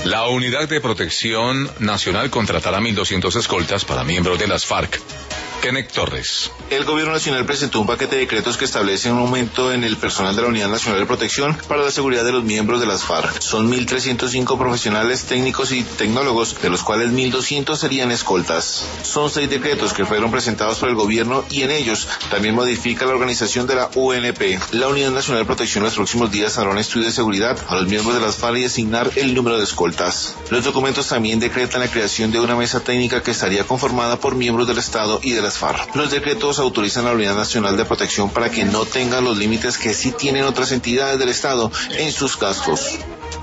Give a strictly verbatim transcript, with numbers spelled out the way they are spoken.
La Unidad de Protección Nacional contratará mil doscientos escoltas para miembros de las FARC. Kenneth Torres. El Gobierno Nacional presentó un paquete de decretos que establecen un aumento en el personal de la Unidad Nacional de Protección para la seguridad de los miembros de las FARC. Son mil trescientos cinco profesionales técnicos y tecnólogos, de los cuales mil doscientos serían escoltas. Son seis decretos que fueron presentados por el Gobierno y en ellos también modifica la organización de la U N P. La Unidad Nacional de Protección en los próximos días hará un estudio de seguridad a los miembros de las FARC y designar el número de escoltas. Los documentos también decretan la creación de una mesa técnica que estaría conformada por miembros del Estado y de las FARC. Los decretos autorizan a la Unidad Nacional de Protección para que no tenga los límites que sí tienen otras entidades del Estado en sus gastos.